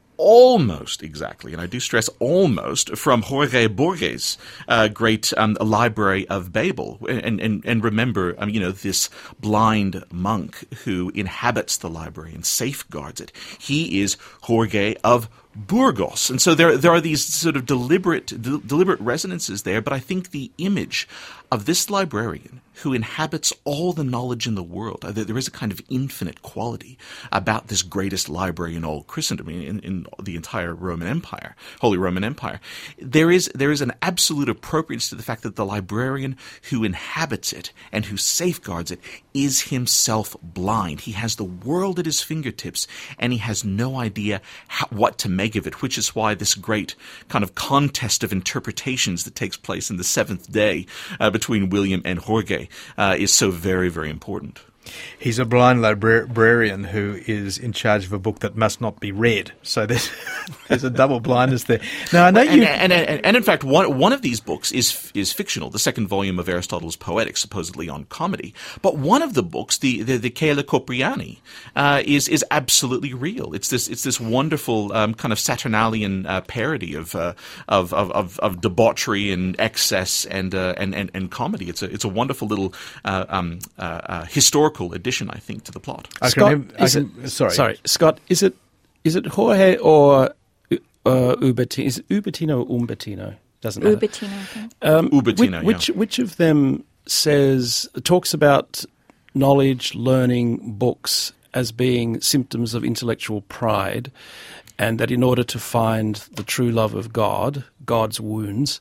almost exactly, and I do stress almost, from Jorge Borges' uh, great um, Library of Babel. And, and, and remember, um, you know, this blind monk who inhabits the library and safeguards it. He is Jorge of Burgos. And so there there are these sort of deliberate de- deliberate resonances there, but I think the image of this librarian who inhabits all the knowledge in the world, uh, there is a kind of infinite quality about this greatest library in all Christendom, in, in the entire Roman Empire, Holy Roman Empire. There is there is an absolute appropriateness to the fact that the librarian who inhabits it and who safeguards it is himself blind. He has the world at his fingertips, and he has no idea how, what to make of it, which is why this great kind of contest of interpretations that takes place in the seventh day uh, between William and Jorge uh, is so very, very important. He's a blind librarian who is in charge of a book that must not be read. So there's, there's a double blindness there. Now, I know and, you... And, and, and, and in fact, one, one of these books is is fictional, the second volume of Aristotle's Poetics, supposedly on comedy. But one of the books, the the, the Caela Copriani, uh, is is absolutely real. It's this it's this wonderful um, kind of Saturnalian uh, parody of, uh, of, of of of debauchery and excess and uh, and, and and comedy. It's a it's a wonderful little uh, um, uh, uh, historical addition, I think, to the plot. I Scott, can, I is can, it, sorry. sorry, Scott. Is it is it Jorge or uh, Ubertino? Is it Ubertino or Umbertino? Doesn't matter. Ubertino, I think. Um, Ubertino, which, yeah. which which of them says talks about knowledge, learning, books as being symptoms of intellectual pride, and that in order to find the true love of God, God's wounds,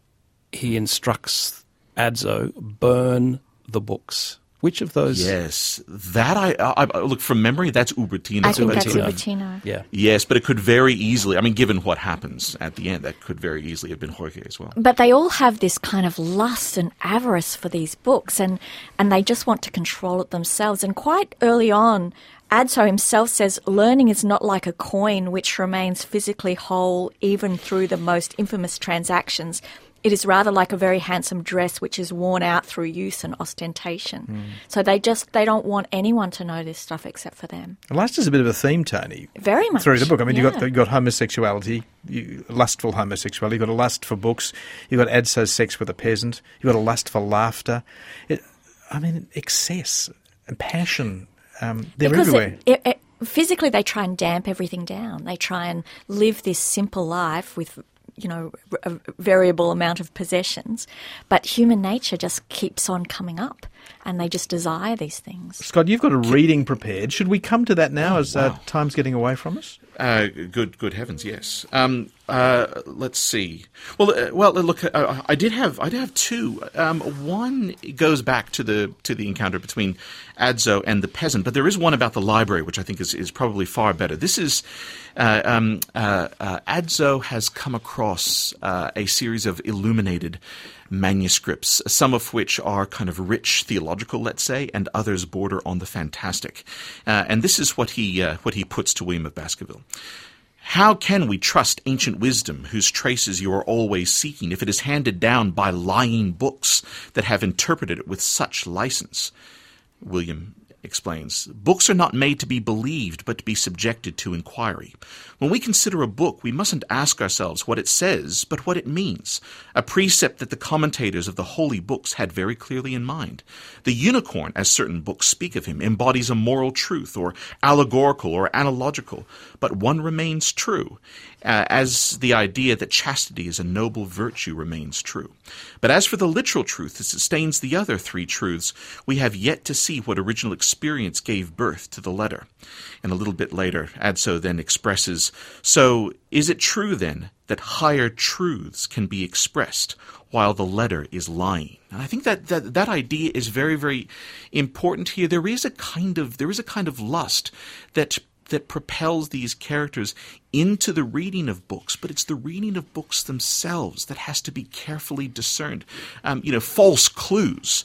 he instructs Adzo, burn the books. Which of those? Yes, that I, I, I look from memory. That's Ubertino. I think that's Ubertino. Ubertino. Yeah. Yes, but it could very easily. I mean, given what happens at the end, that could very easily have been Jorge as well. But they all have this kind of lust and avarice for these books, and, and they just want to control it themselves. And quite early on, Adzo himself says, learning is not like a coin which remains physically whole even through the most infamous transactions. It is rather like a very handsome dress which is worn out through use and ostentation. Mm. So they just they don't want anyone to know this stuff except for them. Lust is a bit of a theme, Tony. Very much. Through the book. I mean, yeah. you've got, you got homosexuality, you, lustful homosexuality, you've got a lust for books, you've got Adso's sex with a peasant, you've got a lust for laughter. It, I mean, excess and passion, um, they're because everywhere. It, it, it, physically they try and damp everything down. They try and live this simple life with, you know, a variable amount of possessions, but human nature just keeps on coming up, and they just desire these things. Scott, you've got a reading prepared. Should we come to that now oh, as wow. uh, time's getting away from us? Uh, good, good heavens, yes. Um, uh, let's see. Well, uh, well, look, uh, I did have, I did have two. Um, one goes back to the to the encounter between Adzo and the peasant, but there is one about the library, which I think is, is probably far better. This is uh, um, uh, uh, Adzo has come across uh, a series of illuminated manuscripts, some of which are kind of rich theological, let's say, and others border on the fantastic. Uh, and this is what he uh, what he puts to William of Baskerville. How can we trust ancient wisdom whose traces you are always seeking if it is handed down by lying books that have interpreted it with such license? William explains, books are not made to be believed, but to be subjected to inquiry. When we consider a book, we mustn't ask ourselves what it says, but what it means, a precept that the commentators of the holy books had very clearly in mind. The unicorn, as certain books speak of him, embodies a moral truth, or allegorical or analogical, but one remains true, uh, as the idea that chastity is a noble virtue remains true. But as for the literal truth that sustains the other three truths, we have yet to see what original experience gave birth to the letter. And a little bit later, Adzo then expresses, so is it true then that higher truths can be expressed while the letter is lying? And I think that, that that idea is very, very important here. There is a kind of there is a kind of lust that that propels these characters into the reading of books, but it's the reading of books themselves that has to be carefully discerned. Um, you know, false clues,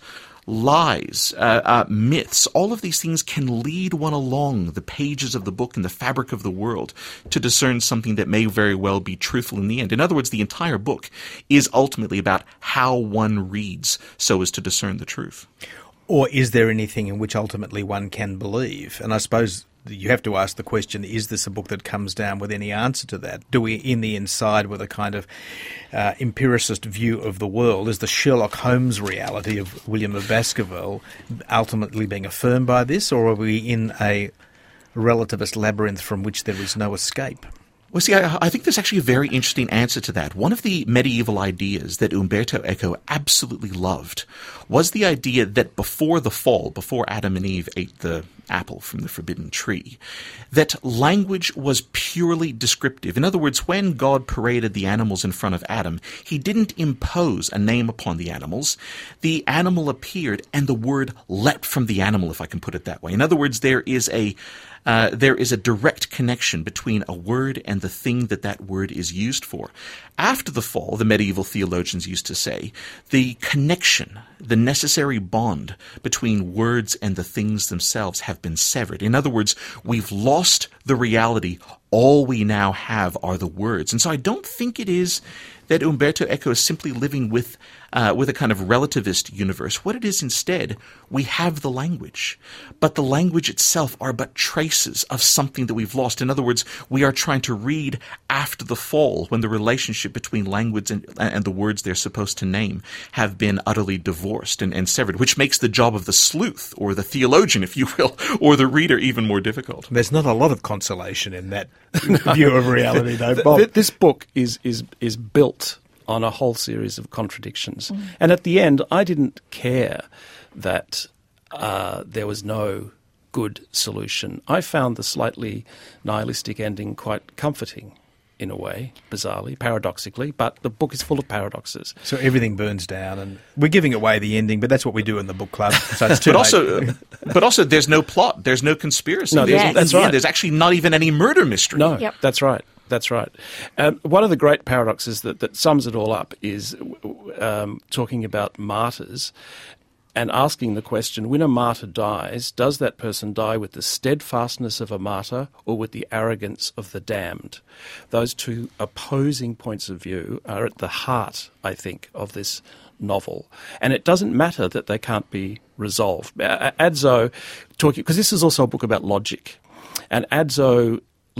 lies, uh, uh, myths, all of these things can lead one along the pages of the book and the fabric of the world to discern something that may very well be truthful in the end. In other words, the entire book is ultimately about how one reads so as to discern the truth. Or is there anything in which ultimately one can believe? And I suppose you have to ask the question, is this a book that comes down with any answer to that? Do we, in the inside, with a kind of uh, empiricist view of the world, is the Sherlock Holmes reality of William of Baskerville ultimately being affirmed by this, or are we in a relativist labyrinth from which there is no escape? Well, see, I, I think there's actually a very interesting answer to that. One of the medieval ideas that Umberto Eco absolutely loved was the idea that before the fall, before Adam and Eve ate the apple from the forbidden tree, that language was purely descriptive. In other words, when God paraded the animals in front of Adam, he didn't impose a name upon the animals. The animal appeared and the word leapt from the animal, if I can put it that way. In other words, there is a Uh, there is a direct connection between a word and the thing that that word is used for. After the fall, the medieval theologians used to say, the connection, the necessary bond between words and the things themselves have been severed. In other words, we've lost the reality. All we now have are the words. And so I don't think it is that Umberto Eco is simply living with uh, with a kind of relativist universe. What it is instead, we have the language, but the language itself are but traces of something that we've lost. In other words, we are trying to read after the fall, when the relationship between language and, and the words they're supposed to name have been utterly divorced and, and severed, which makes the job of the sleuth, or the theologian, if you will, or the reader even more difficult. There's not a lot of consolation in that view of reality, though, Bob. Th- this book is, is, is built on a whole series of contradictions. Mm. And at the end, I didn't care that uh, there was no good solution. I found the slightly nihilistic ending quite comforting in a way, bizarrely, paradoxically, but the book is full of paradoxes. So everything burns down, and we're giving away the ending, but that's what we do in the book club. So it's too but late. also, but also, there's no plot. There's no conspiracy. No, there's, yes. that's yeah, right. There's actually not even any murder mystery. No, Yep. that's right. That's right. Um, one of the great paradoxes that, that sums it all up is um, talking about martyrs and asking the question, when a martyr dies, does that person die with the steadfastness of a martyr or with the arrogance of the damned? Those two opposing points of view are at the heart, I think, of this novel. And it doesn't matter that they can't be resolved. Adzo, talking, because this is also a book about logic, and Adzo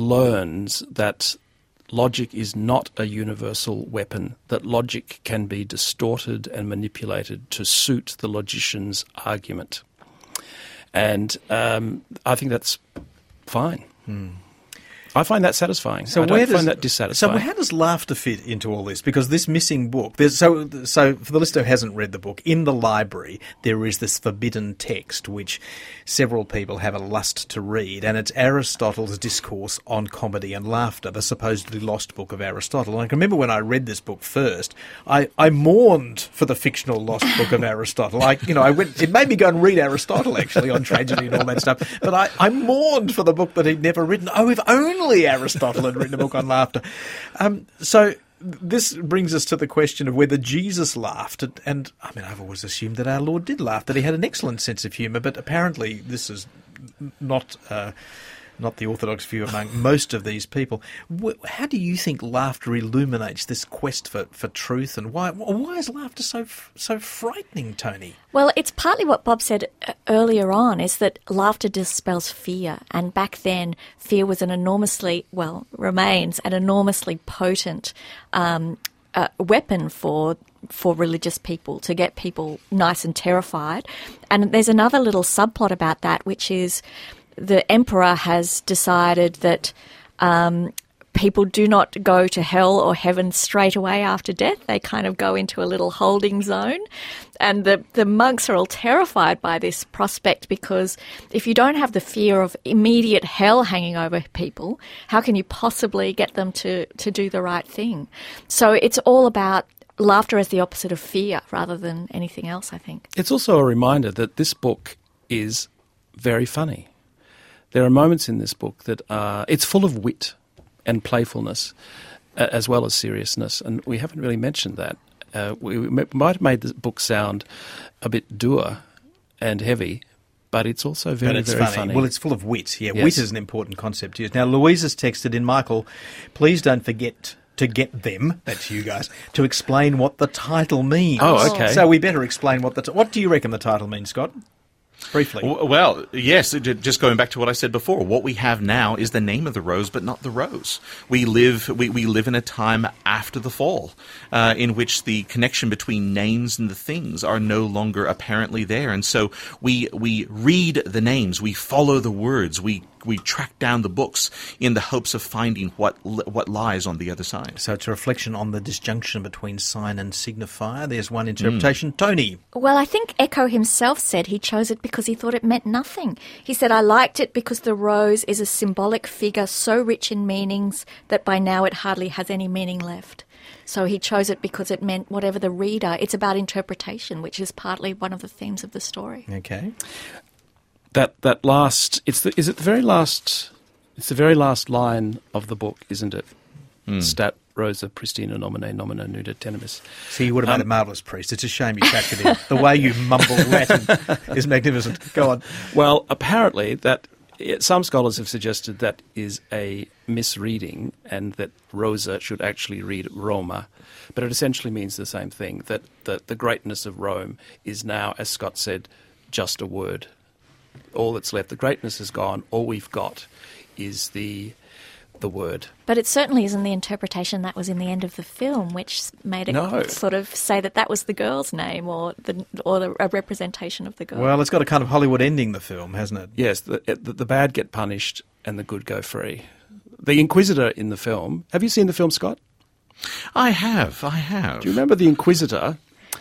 learns that logic is not a universal weapon, that logic can be distorted and manipulated to suit the logician's argument. And um, I think that's fine. Hmm. I find that satisfying. So I don't where does, find that dissatisfying. So how does laughter fit into all this? Because this missing book, there's, so so for the listener who hasn't read the book, in the library there is this forbidden text which several people have a lust to read, and it's Aristotle's Discourse on Comedy and Laughter, the supposedly lost book of Aristotle. And I can remember when I read this book first, I, I mourned for the fictional lost book of Aristotle. I, you know, I went, it made me go and read Aristotle actually on tragedy and all that stuff. But I, I mourned for the book that he'd never written. Oh, if only Aristotle had written a book on laughter. Um, so this brings us to the question of whether Jesus laughed. And, and I mean, I've always assumed that our Lord did laugh, that he had an excellent sense of humour, but apparently this is not uh, not the orthodox view among most of these people. How do you think laughter illuminates this quest for, for truth, and why why is laughter so so frightening, Tony? Well, it's partly what Bob said earlier on, is that laughter dispels fear. And back then, fear was an enormously, well, remains an enormously potent um, uh, weapon for for religious people, to get people nice and terrified. And there's another little subplot about that, which is the emperor has decided that um, people do not go to hell or heaven straight away after death. They kind of go into a little holding zone. And the, the monks are all terrified by this prospect, because if you don't have the fear of immediate hell hanging over people, how can you possibly get them to, to do the right thing? So it's all about laughter as the opposite of fear rather than anything else, I think. It's also a reminder that this book is very funny. There are moments in this book that are... It's full of wit and playfulness uh, as well as seriousness, and we haven't really mentioned that. Uh, we, we might have made the book sound a bit dour and heavy, but it's also very, but it's very funny. funny. Well, it's full of wit. Yeah, Yes. wit is an important concept to use. Now, Louise has texted in, Michael, please don't forget to get them, that's you guys, to explain what the title means. Oh, okay. So we better explain what the... T- what do you reckon the title means, Scott? Briefly. W- Well, yes, j- just going back to what I said before, what we have now is the name of the rose, but not the rose. We live we, we live in a time after the fall, uh, in which the connection between names and the things are no longer apparently there. And so we we read the names, we follow the words, we we track down the books in the hopes of finding what li- what lies on the other side. So it's a reflection on the disjunction between sign and signifier. There's one interpretation. Tony. Well, I think Eco himself said he chose it because he thought it meant nothing. He said, I liked it because the rose is a symbolic figure so rich in meanings that by now it hardly has any meaning left. So he chose it because it meant whatever the reader. It's about interpretation, which is partly one of the themes of the story. Okay. That that last... It's the, is it the very last... It's the very last line of the book, isn't it? Stat Rosa Pristina Nomine Nomina Nuda Tenemis. So you would have made Um, a marvellous priest. It's a shame you chucked it in. The way you mumble Latin is magnificent. Go on. Well, apparently that some scholars have suggested that is a misreading and that Rosa should actually read Roma, but it essentially means the same thing, that the, the greatness of Rome is now, as Scott said, just a word. All that's left, the greatness is gone, all we've got is the the word. But it certainly isn't the interpretation that was in the end of the film, which made it No. sort of say that that was the girl's name or the or the, a representation of the girl. Well, it's got a kind of Hollywood ending, the film, hasn't it? Yes, the, the, the bad get punished and the good go free. The Inquisitor in the film, have you seen the film, Scott? I have, I have. Do you remember the Inquisitor?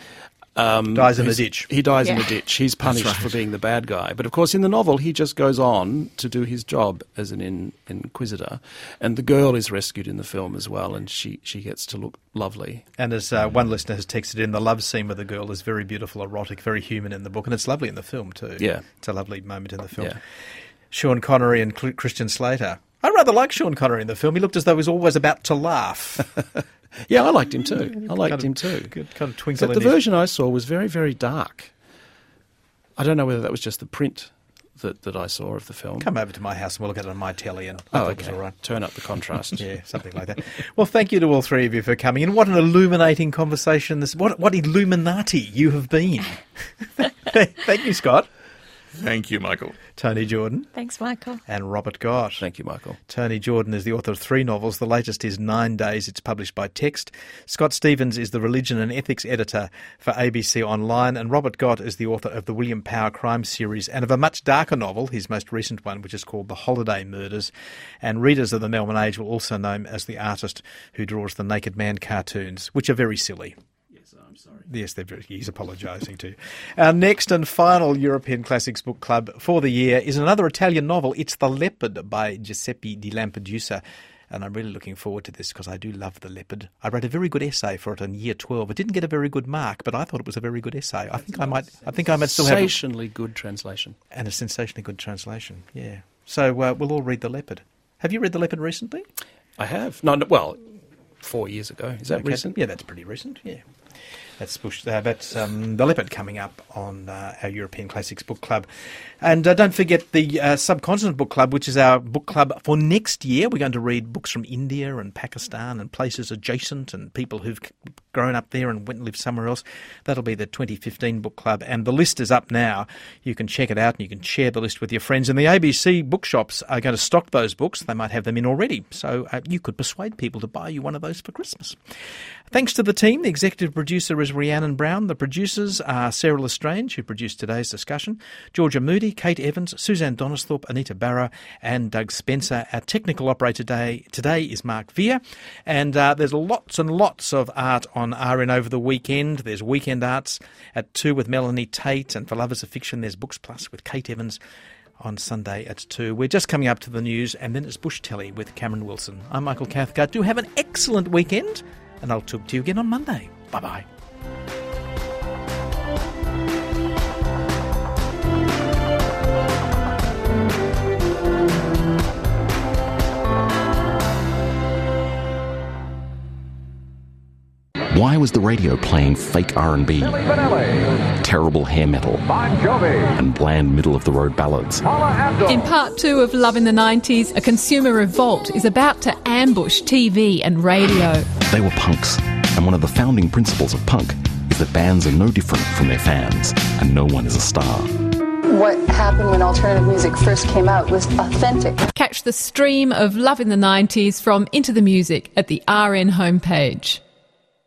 Um, Dies in a who's- ditch. He dies in Yeah. a ditch. He's punished right. for being the bad guy. But of course, in the novel, he just goes on to do his job as an in, inquisitor. And the girl is rescued in the film as well, and she, she gets to look lovely. And as uh, one listener has texted in, the love scene with the girl is very beautiful, erotic, very human in the book, and it's lovely in the film too. Yeah. It's a lovely moment in the film. Yeah. Sean Connery and Cl- Christian Slater. I rather like Sean Connery in the film. He looked as though he was always about to laugh. Yeah, I liked him too. I liked Kind of- him too. Good kind of twinkle But in the his... version I saw was very, very dark. I don't know whether that was just the print that, that I saw of the film. Come over to my house and we'll look at it on my telly, and I oh, thought okay. it was all right. Turn up the contrast. Yeah, something like that. Well, thank you to all three of you for coming, and what an illuminating conversation this. What what Illuminati you have been. Thank you, Scott. Thank you, Michael. Tony Jordan Thanks, Michael. and Robert Gott. Thank you, Michael. Tony Jordan is the author of three novels. The latest is Nine Days. It's published by Text. Scott Stevens is the religion and ethics editor for A B C Online. And Robert Gott is the author of the William Power crime series and of a much darker novel, his most recent one, which is called The Holiday Murders. And readers of the Melbourne Age will also know him as the artist who draws the Naked Man cartoons, which are very silly. Yes, they're very, he's apologising too. Our next and final European Classics Book Club for the year is another Italian novel. It's The Leopard by Giuseppe Di Lampedusa. And I'm really looking forward to this because I do love The Leopard. I wrote a very good essay for it in year twelve. It didn't get a very good mark, but I thought it was a very good essay. I think I might I think I might still have it. Sensationally good translation. And a sensationally good translation, yeah. So uh, we'll all read The Leopard. Have you read The Leopard recently? I have. No, no well, four years ago. Is that Okay. recent? Yeah, that's pretty recent, yeah. That's push, uh, that's um, The Leopard coming up on uh, our European Classics Book Club. And uh, don't forget the uh, Subcontinent Book Club, which is our book club for next year. We're going to read books from India and Pakistan and places adjacent and people who've grown up there and went and lived somewhere else. That'll be the twenty fifteen Book Club. And the list is up now. You can check it out and you can share the list with your friends. And the A B C bookshops are going to stock those books. They might have them in already. So uh, you could persuade people to buy you one of those for Christmas. Thanks to the team. The executive producer is Rhiannon Brown. The producers are Sarah Lestrange, who produced today's discussion, Georgia Moody, Kate Evans, Suzanne Donisthorpe, Anita Barrow, and Doug Spencer. Our technical operator today, today is Mark Veer. And uh, there's lots and lots of art on R N over the weekend. There's Weekend Arts at two with Melanie Tate. And for lovers of fiction, there's Books Plus with Kate Evans on Sunday at two. We're just coming up to the news, and then it's Bush Telly with Cameron Wilson. I'm Michael Cathcart. Do have an excellent weekend, and I'll talk to you again on Monday. Bye-bye. Why was the radio playing fake R and B, terrible hair metal, and bland middle-of-the-road ballads? In part two of Love in the nineties, a consumer revolt is about to ambush T V and radio. They were punks, and one of the founding principles of punk is that bands are no different from their fans, and no one is a star. What happened when alternative music first came out was authentic. Catch the stream of Love in the nineties from Into the Music at the R N homepage.